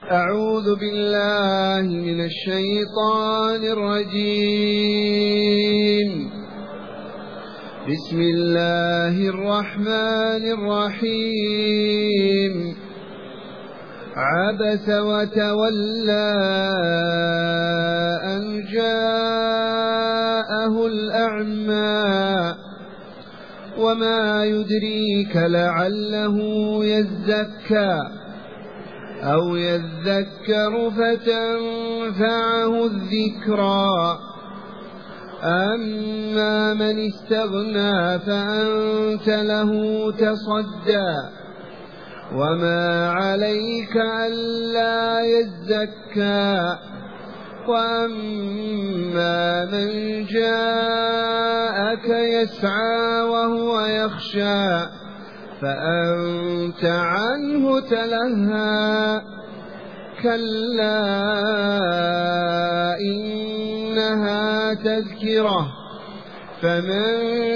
أعوذ بالله من الشيطان الرجيم. بسم الله الرحمن الرحيم. عبس وتولى أن جاءه الأعمى وما يدريك لعله يزكى أو يذكر فتنفعه الذكرى. أما من استغنى فأنت له تصدى وما عليك ألا يزكى. وأما من جاءك يسعى وهو يخشى فأنت عنه تلهى. كلا إنها تذكرة فمن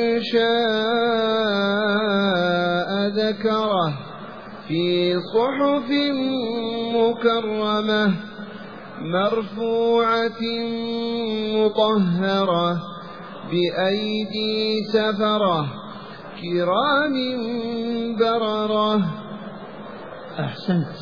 شاء ذكره في صحف مكرمة مرفوعة مطهرة بأيدي سفرة كرام بررة. أحسنت.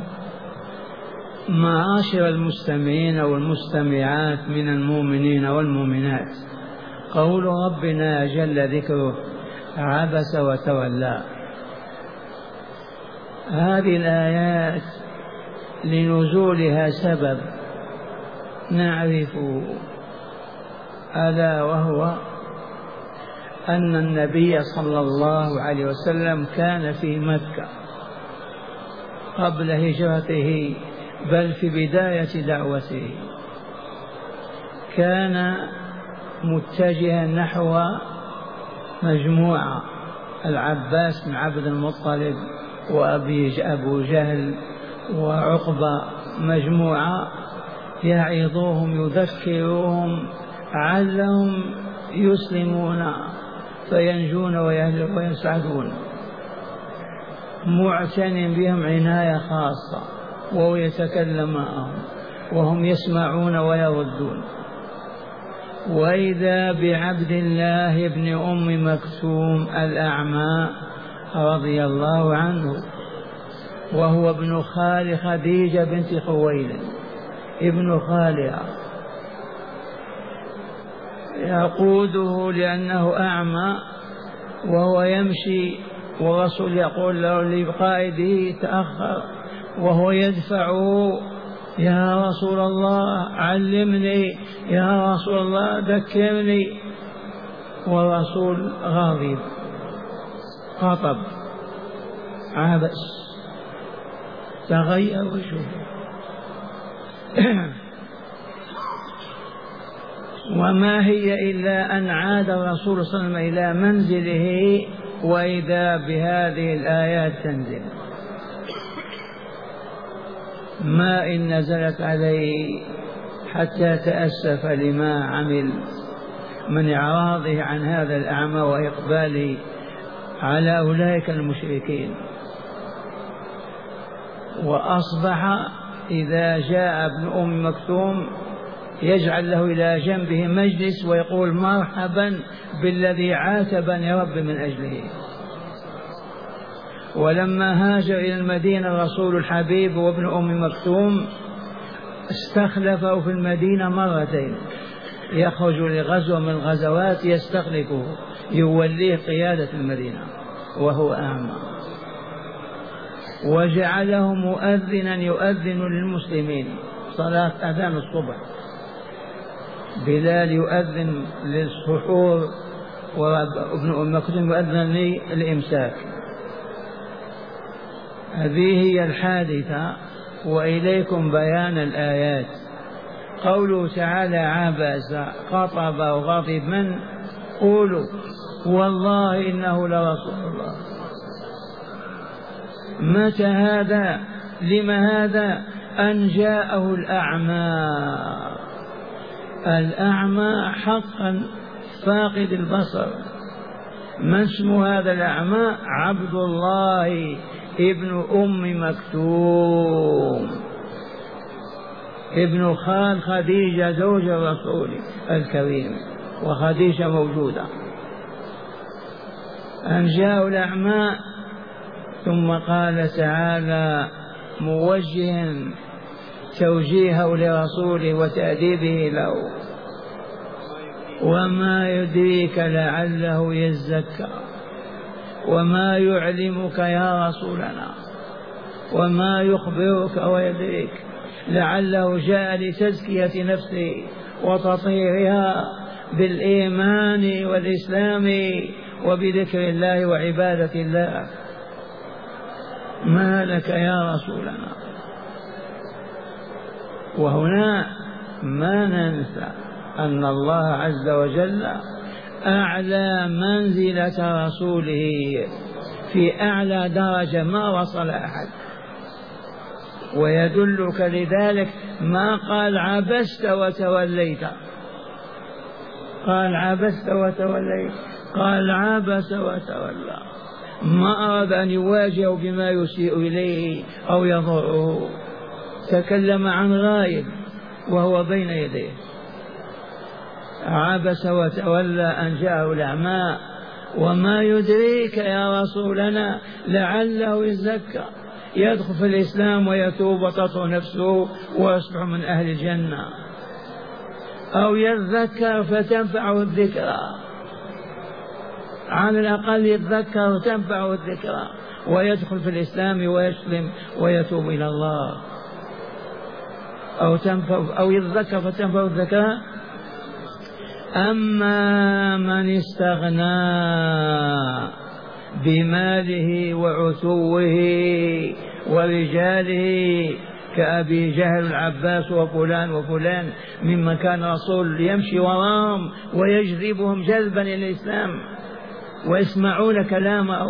معاشر المستمعين والمستمعات من المؤمنين والمؤمنات، قول ربنا جل ذكره عبس وتولى. هذه الآيات لنزولها سبب نعرف، ألا وهو أن النبي صلى الله عليه وسلم كان في مكة قبل هجرته، بل في بداية دعوته كان متجها نحو مجموعة: العباس بن عبد المطلب وأبو جهل وعقبة، مجموعة يعظوهم يذكرهم علهم يسلمون فينجون ويسعدون، معتن بهم عناية خاصة، وهو يتكلم معهم وهم يسمعون ويردون. وإذا بعبد الله بن أم مكتوم الأعمى رضي الله عنه، وهو ابن خال خديجة بنت خويلد، ابن خالها، يقوده لأنه أعمى وهو يمشي، والرسول يقول له لقائده تأخر وهو يدفعه: يا رسول الله علمني، يا رسول الله ذكرني. والرسول غاضب خطب عبس تغير وجهه. وما هي إلا أن عاد الرسول صلى الله عليه وسلم إلى منزله وإذا بهذه الآيات تنزل. ما إن نزلت عليه حتى تأسف لما عمل من إعراضه عن هذا الأعمى وإقباله على أولئك المشركين. وأصبح إذا جاء ابن أم مكتوم يجعل له إلى جنبه مجلس ويقول: مرحبا بالذي عاتبني رب من أجله. ولما هاجر إلى المدينة الرسول الحبيب وابن أم مكتوم استخلفه في المدينة مرتين، يخرج لغزوة من الغزوات يستخلفه يوليه قيادة المدينة وهو أعمى، وجعله مؤذنا يؤذن للمسلمين صلاة أذان الصبح، بلال يؤذن للسحور وابن أم مكتوم يؤذن للإمساك. هذه هي الحادثة. وإليكم بيان الآيات. قوله تعالى عبس خطب وغضب من؟ قولوا والله إنه لرسول الله. متى هذا؟ لم هذا؟ أن جاءه الأعمى. الأعمى حقا فاقد البصر. من اسم هذا الأعمى؟ عبد الله ابن أم مكتوم ابن خال خديجة زوج الرسول الكريم، وخديجة موجودة. أن جاءوا الأعمى، ثم قال تعالى موجها توجيهه لرسوله وتأديبه له: وما يدريك لعله يزكى، وما يعلمك يا رسولنا، وما يخبرك ويدريك لعله جاء لتزكية نفسه وتطهيرها بالإيمان والإسلام وبذكر الله وعبادة الله. ما لك يا رسولنا؟ وهنا ما ننسى أن الله عز وجل أعلى منزلة رسوله في أعلى درجة ما وصل أحد. ويدلك لذلك ما قال عبست وتوليت، قال عبست وتوليت، قال عبس وتولى. ما أراد أن يواجه بما يسيء إليه أو يضره، تكلم عن غائب وهو بين يديه. عبس وتولى أن جاءه الأعمى. وما يدريك يا رسولنا لعله يزكى، يدخل في الإسلام ويتوب وتطهر نفسه ويصبح من أهل الجنة، أو يذكر فتنفعه الذكرى، على الأقل يتذكر وتنفعه الذكرى ويدخل في الإسلام ويسلم ويتوب إلى الله. أو يتذكر فتنفعه الذكرى. أما من استغنى بماله وعتوه ورجاله كأبي جهل العباس وفلان وفلان ممن كان رسول يمشي وراهم ويجذبهم جذبا إلى الإسلام ويسمعون كلامه.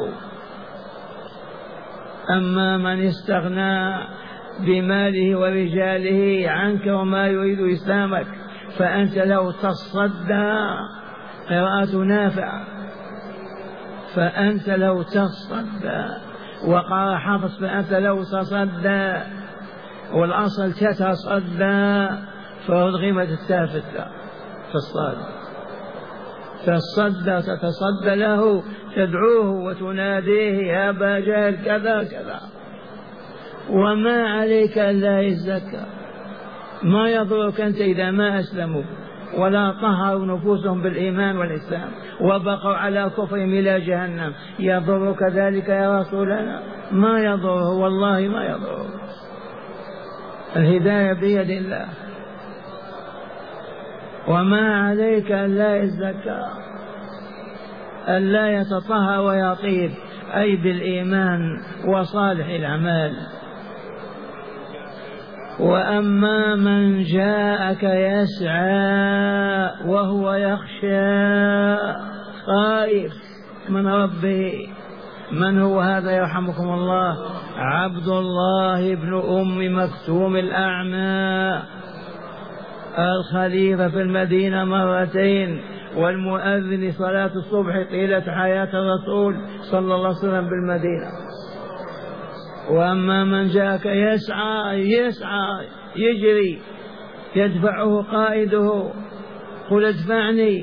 أما من استغنى بماله ورجاله عنك وما يريد إسلامك فأنت لو تصدى، قراءة نافع، فأنت لو تصدى، وقال حفص فأنت لو تصدى، والأصل تتصدى، فأضغمت التاء في الصاد، تصدى تتصدى له، تدعوه وتناديه يا أبا جهل كذا كذا. وما عليك ألا يزكى، ما يضرك أنت إذا ما أسلموا ولا طهروا نفوسهم بالإيمان والإسلام وبقوا على كفرهم إلى جهنم. يضرك ذلك يا رسولنا؟ ما يضره، والله ما يضره. الهداية بيد الله. وما عليك ألا يزكى، ألا يتطهر ويطيب، أي بالإيمان وصالح الأعمال. وأما من جاءك يسعى وهو يخشى خائف من ربه، من هو هذا يرحمكم الله؟ عبد الله بن أم مكتوم الأعمى، الخليفة في المدينة مرتين، والمؤذن صلاة الصبح طيلة حياة الرسول صلى الله عليه وسلم بالمدينة. وأما من جاءك يسعى يجري، يدفعه قائده، قل ادفعني،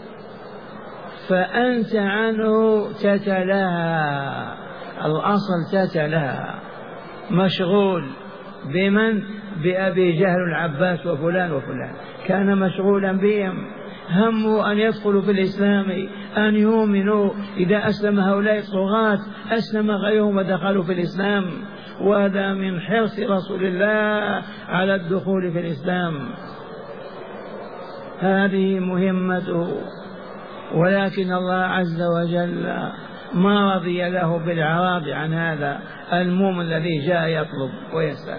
فأنت عنه تتلهى، الأصل تتلهى، مشغول بمن؟ بأبي جهل العباس وفلان وفلان، كان مشغولا بهم، همه أن يدخلوا في الإسلام، أن يؤمنوا. إذا أسلم هؤلاء الطغاة أسلم غيرهم ودخلوا في الإسلام، وهذا من حرص رسول الله على الدخول في الإسلام. هذه مهمته، ولكن الله عز وجل ما رضي له بالإعراض عن هذا المؤمن الذي جاء يطلب ويسأل.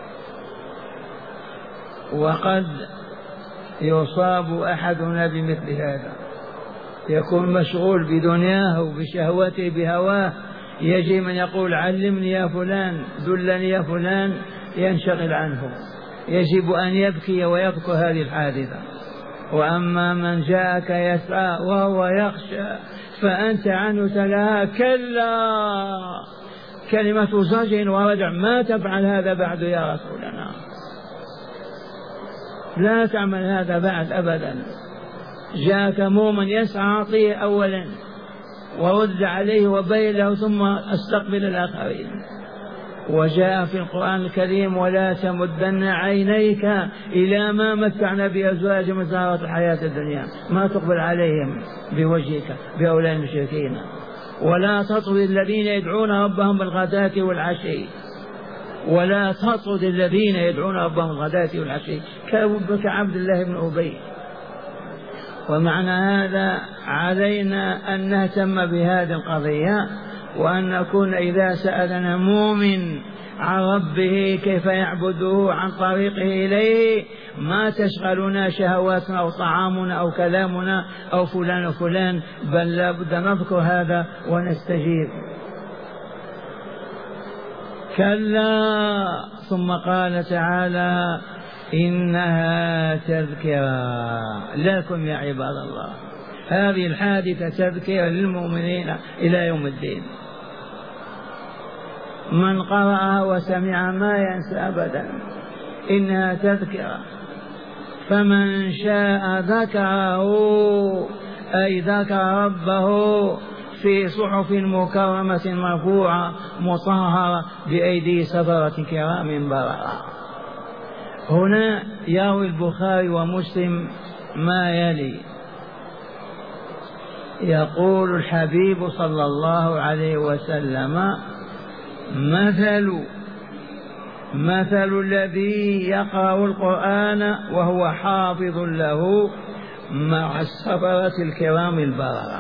وقد يصاب أحدنا بمثل هذا، يكون مشغول بدنياه وبشهوته بهواه، يجي من يقول علمني يا فلان، دلني يا فلان، ينشغل عنه، يجب أن يبكي ويذكر هذه الحادثة. وأما من جاءك يسعى وهو يخشى فأنت عنه تلهى، كلا، كلمة زجر وردع، ما تفعل هذا بعد يا رسولنا. لا تعمل هذا بعد أبدا. جاءك مؤمن يسعى أعطيه أولا ورد عليه وبين له ثم استقبل الآخرين. وجاء في القرآن الكريم ولا تمدن عينيك إلى ما متعنا بأزواج من زهرة الحياة الدنيا، ما تقبل عليهم بوجهك بأولئك المشركين. ولا تطرد الذين يدعون ربهم بالغداة والعشي، ولا تطرد الذين يدعون ربهم بالغداة والعشي كعبد الله بن أبي. ومعنى هذا علينا أن نهتم بهذه القضية، وأن نكون إذا سألنا مؤمن عن ربه كيف يعبده عن طريقه إليه ما تشغلنا شهواتنا أو طعامنا أو كلامنا أو فلان وفلان، بل لا بد نذكر هذا ونستجيب. كلا. ثم قال تعالى إنها تذكرة لكم يا عباد الله. هذه الحادثة تذكرة للمؤمنين إلى يوم الدين. من قرأها وسمع ما ينسى أبدا. إنها تذكرة، فمن شاء ذكره أي ذكر ربه في صحف مكرمة مرفوعة مطهرة بأيدي سفرة كرام بررة. هنا يروي البخاري ومسلم ما يلي. يقول الحبيب صلى الله عليه وسلم مثل الذي يقرأ القرآن وهو حافظ له مع السفرة الكرام البررة.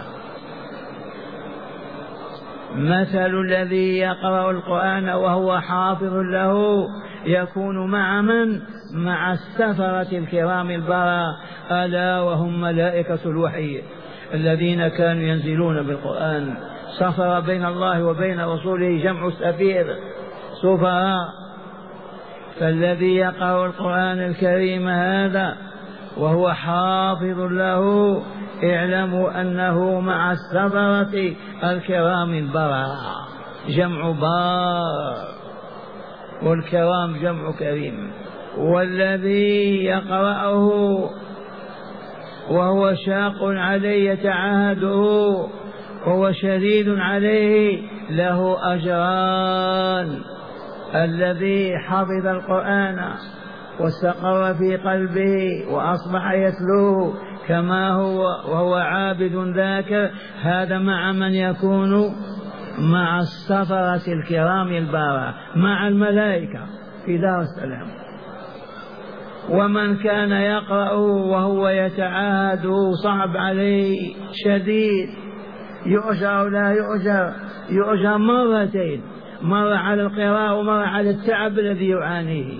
مثل الذي يقرأ القرآن وهو حافظ له يكون مع من؟ مع السفرة الكرام البررة، ألا وهم ملائكة الوحي الذين كانوا ينزلون بالقرآن. سفر بين الله وبين رسوله جمع سفير، سفراء. فالذي يقرأ القرآن الكريم هذا وهو حافظ له اعلموا أنه مع السفرة الكرام البررة، جمع بار، والكرام جمع كريم. والذي يقرأه وهو شاق عليه يتعاهده وهو شديد عليه له أجران. الذي حفظ القرآن واستقر في قلبه وأصبح يتلوه كما هو وهو عابد ذاكر، هذا مع من يكون مع السفرة الكرام البررة مع الملائكة في دار السلام. ومن كان يقرأ وهو يتعاهد صعب عليه شديد، يؤجر لا يؤجر، يؤجر مرتين، مرة على القراءة ومرة على التعب الذي يعانيه.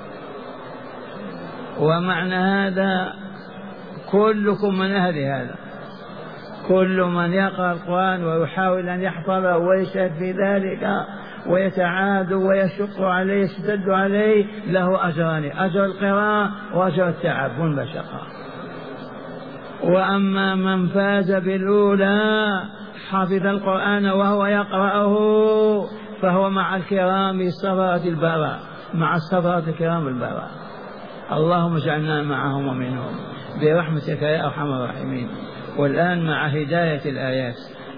ومعنى هذا كلكم من أهل هذا، كل من يقرأ القرآن ويحاول أن يحفظه ويشهد في ذلك ويتعاد ويشق عليه يشتد عليه له أجران، أجر القراءة وأجر التعب والمشقة. وأما من فاز بالأولى حفظ القرآن وهو يقرأه فهو مع الكرام السفرة البررة، مع السفرة الكرام البررة. اللهم اجعلنا معهم ومنهم برحمتك يا أرحم الراحمين. والآن مع هداية الآيات.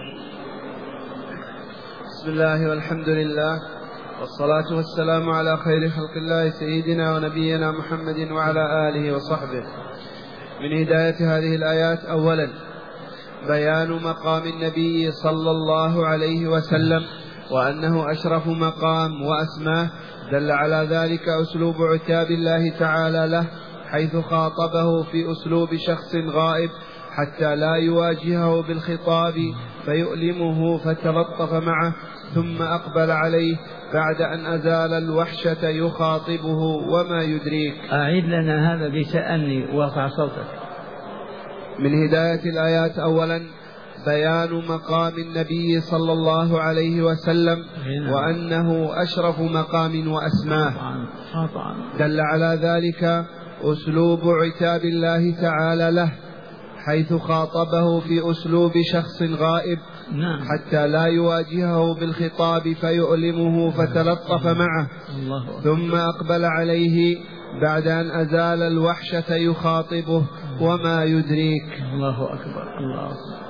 بسم الله والحمد لله والصلاة والسلام على خير خلق الله سيدنا ونبينا محمد وعلى آله وصحبه. من هداية هذه الآيات أولا بيان مقام النبي صلى الله عليه وسلم وأنه أشرف مقام وأسماه، دل على ذلك أسلوب عتاب الله تعالى له حيث خاطبه في أسلوب شخص غائب حتى لا يواجهه بالخطاب فيؤلمه فتلطف معه، ثم أقبل عليه بعد أن أزال الوحشة يخاطبه وما يدريك. أعيد لنا هذا بتأني وارفع صوتك. من هداية الآيات أولا بيان مقام النبي صلى الله عليه وسلم وأنه أشرف مقام وأسماه، دل على ذلك أسلوب عتاب الله تعالى له حيث خاطبه في أسلوب شخص غائب حتى لا يواجهه بالخطاب فيؤلمه فتلطف معه، ثم أقبل عليه بعد أن أزال الوحشة يخاطبه وما يدريك. الله أكبر الله أكبر.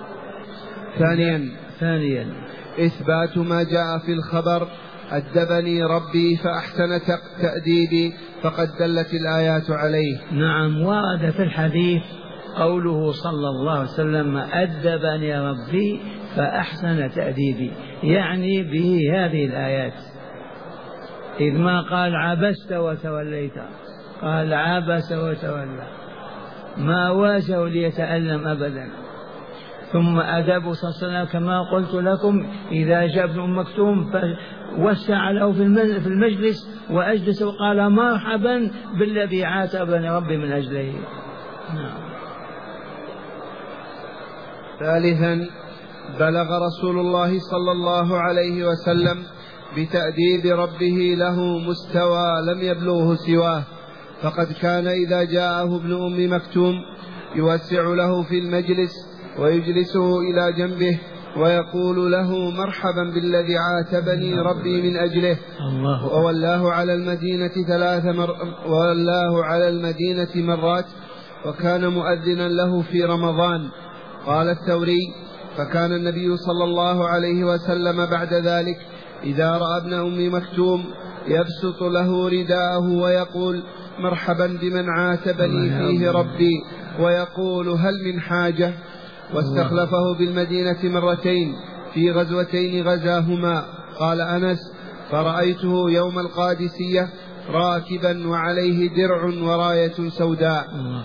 ثانيا إثبات ما جاء في الخبر أدبني ربي فأحسن تأديبي، فقد دلت الآيات عليه. نعم، ورد في الحديث قوله صلى الله عليه وسلم أدبني ربي فأحسن تأديبي، يعني به هذه الآيات. إذ ما قال عبست وتوليت، قال عبس وتولى، ما واجه ليتألم أبدا. ثم أدب صلى الله عليه وسلم كما قلت لكم، إذا جاء ابن أم مكتوم فوسع له في المجلس وأجلس وقال مرحبا بالذي عاتبني ربي من أجله. نعم. ثالثا بلغ رسول الله صلى الله عليه وسلم بتأديب ربه له مستوى لم يبلغه سواه، فقد كان إذا جاءه ابن أم مكتوم يوسع له في المجلس ويجلسه إلى جنبه ويقول له مرحبا بالذي عاتبني ربي من أجله. وولاه على المدينة مرات، وكان مؤذنا له في رمضان. قال الثوري: فكان النبي صلى الله عليه وسلم بعد ذلك إذا رأى ابن أم مكتوم يبسط له رداءه ويقول مرحبا بمن عاتبني فيه ربي، ويقول هل من حاجة. واستخلفه بالمدينة مرتين في غزوتين غزاهما. قال أنس: فرأيته يوم القادسية راكبا وعليه درع وراية سوداء.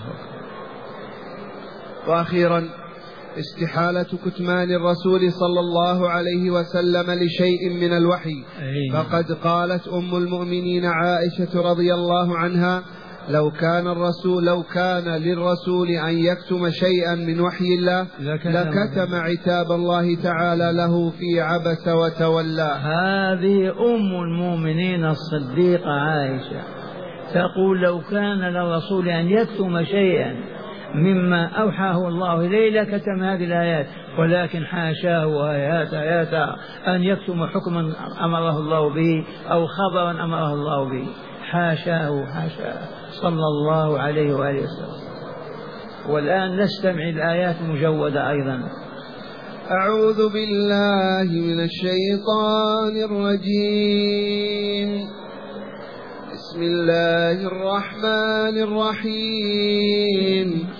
وأخيرا استحالة كتمان الرسول صلى الله عليه وسلم لشيء من الوحي، فقد قالت أم المؤمنين عائشة رضي الله عنها: لو كان للرسول أن يكتم شيئا من وحي الله لكتم عتاب الله تعالى له في عبس وتولى. هذه أم المؤمنين الصديقة عائشة تقول: لو كان للرسول أن يكتم شيئا مما أوحاه الله إليه لكتم هذه الآيات، ولكن حاشاه وآيات أن يكتم حكما أمره الله به أو خبرا أمره الله به. حاشاه صلى الله عليه وآله وسلم. والآن نستمع الآيات المجودة أيضا. أعوذ بالله من الشيطان الرجيم. بسم الله الرحمن الرحيم.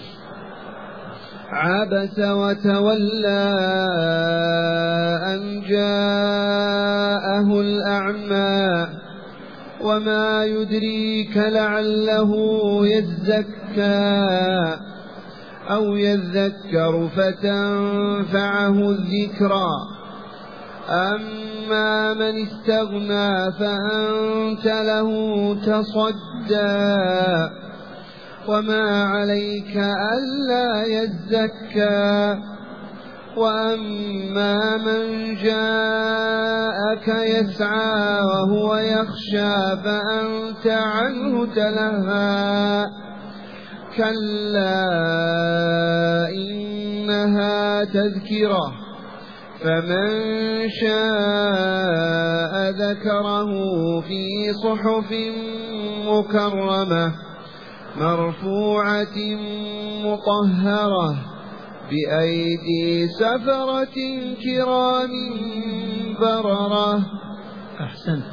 عبس وتولى أن جاءه الأعمى وما يدريك لعله يزكى أو يذكر فتنفعه الذكرى. أما من استغنى فأنت له تصدى وما عليك ألا يزكى. وأما من جاءك يسعى وهو يخشى فأنت عنه تلهى. كلا إنها تذكرة فمن شاء ذكره في صحف مكرمة مرفوعة مطهرة بأيدي سفرة كرام بررة. أحسنت.